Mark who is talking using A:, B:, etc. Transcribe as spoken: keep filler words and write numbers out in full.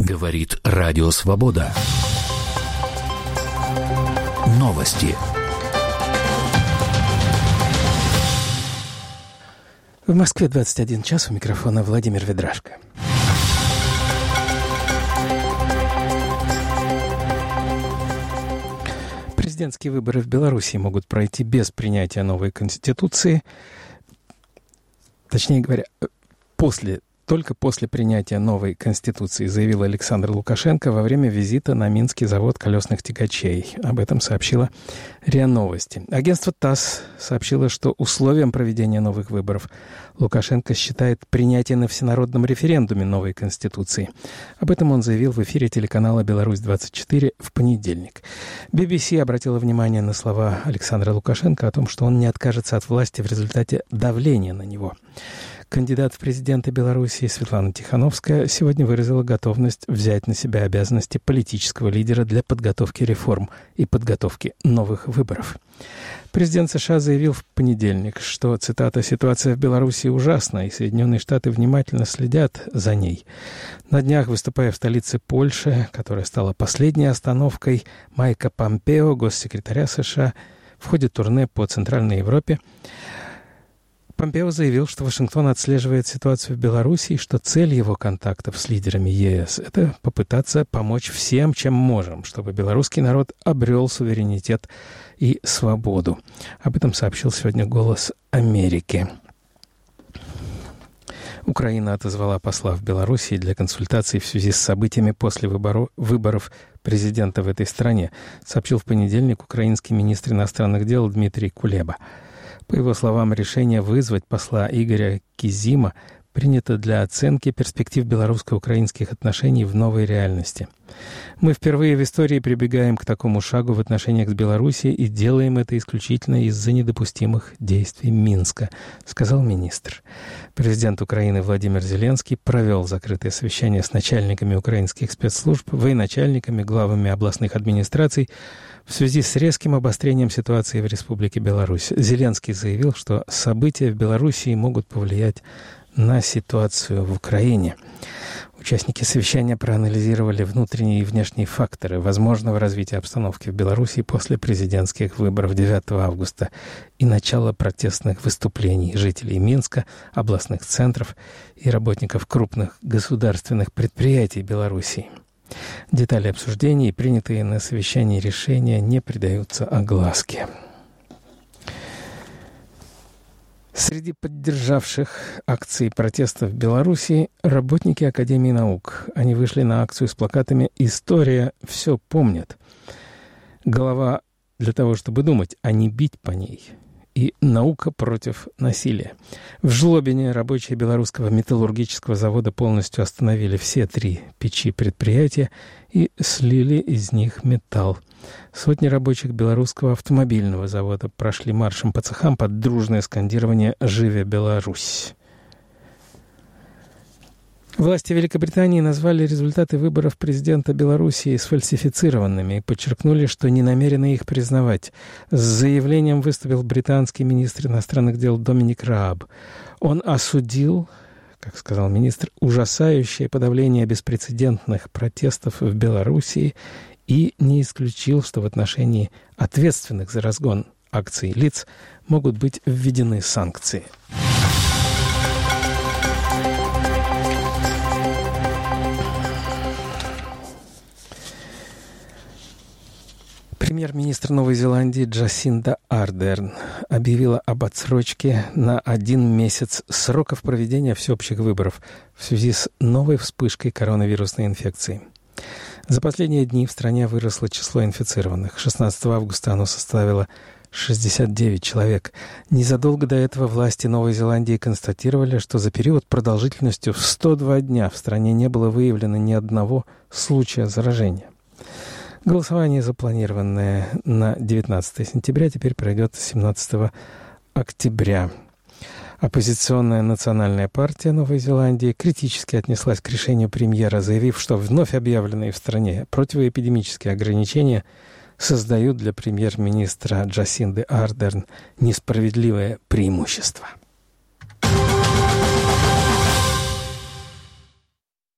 A: Говорит Радио Свобода. Новости.
B: В Москве двадцать один час, у микрофона Владимир Ведрашко. Президентские выборы в Беларуси могут пройти без принятия новой конституции. Точнее говоря, после, только после принятия новой конституции, заявил Александр Лукашенко во время визита на Минский завод колесных тягачей. Об этом сообщила РИА Новости. Агентство ТАСС сообщило, что условием проведения новых выборов Лукашенко считает принятие на всенародном референдуме новой конституции. Об этом он заявил в эфире телеканала «Беларусь-двадцать четыре» в понедельник. би би си обратила внимание на слова Александра Лукашенко о том, что он не откажется от власти в результате давления на него. Кандидат в президенты Беларуси Светлана Тихановская сегодня выразила готовность взять на себя обязанности политического лидера для подготовки реформ и подготовки новых выборов. Президент США заявил в понедельник, что, цитата, «ситуация в Беларуси ужасна, и Соединенные Штаты внимательно следят за ней». На днях, выступая в столице Польши, которая стала последней остановкой Майка Помпео, госсекретаря США, в ходе турне по Центральной Европе, Помпео заявил, что Вашингтон отслеживает ситуацию в Беларуси и что цель его контактов с лидерами ЕС – это попытаться помочь всем, чем можем, чтобы белорусский народ обрел суверенитет и свободу. Об этом сообщил сегодня «Голос Америки». Украина отозвала посла в Беларуси для консультаций в связи с событиями после выборов, выборов президента в этой стране, сообщил в понедельник украинский министр иностранных дел Дмитрий Кулеба. По его словам, решение вызвать посла Игоря Кизима принято для оценки перспектив белорусско-украинских отношений в новой реальности. Мы впервые в истории прибегаем к такому шагу в отношениях с Белоруссией и делаем это исключительно из-за недопустимых действий Минска, сказал министр. Президент Украины Владимир Зеленский провел закрытое совещание с начальниками украинских спецслужб, военачальниками, главами областных администраций в связи с резким обострением ситуации в Республике Беларусь. Зеленский заявил, что события в Белоруссии могут повлиять на ситуацию в Украине. Участники совещания проанализировали внутренние и внешние факторы возможного развития обстановки в Беларуси после президентских выборов девятого августа и начала протестных выступлений жителей Минска, областных центров и работников крупных государственных предприятий Беларуси. Детали обсуждений и принятые на совещании решения не придаются огласке. Среди поддержавших акции протеста в Беларуси работники Академии наук. Они вышли на акцию с плакатами «История все помнит». Голова для того, чтобы думать, а не бить по ней. И «Наука против насилия». В Жлобине рабочие белорусского металлургического завода полностью остановили все три печи предприятия и слили из них металл. Сотни рабочих белорусского автомобильного завода прошли маршем по цехам под дружное скандирование «Живе Беларусь». Власти Великобритании назвали результаты выборов президента Белоруссии сфальсифицированными и подчеркнули, что не намерены их признавать. С заявлением выступил британский министр иностранных дел Доминик Рааб. Он осудил, как сказал министр, ужасающее подавление беспрецедентных протестов в Белоруссии и не исключил, что в отношении ответственных за разгон акций лиц могут быть введены санкции. Премьер-министр Новой Зеландии Джасинда Ардерн объявила об отсрочке на один месяц сроков проведения всеобщих выборов в связи с новой вспышкой коронавирусной инфекции. За последние дни в стране выросло число инфицированных. шестнадцатого августа оно составило шестьдесят девять человек. Незадолго до этого власти Новой Зеландии констатировали, что за период продолжительностью в сто два дня в стране не было выявлено ни одного случая заражения. Голосование, запланированное на девятнадцатое сентября, теперь пройдет семнадцатого октября. Оппозиционная национальная партия Новой Зеландии критически отнеслась к решению премьера, заявив, что вновь объявленные в стране противоэпидемические ограничения создают для премьер-министра Джасинды Ардерн несправедливое преимущество.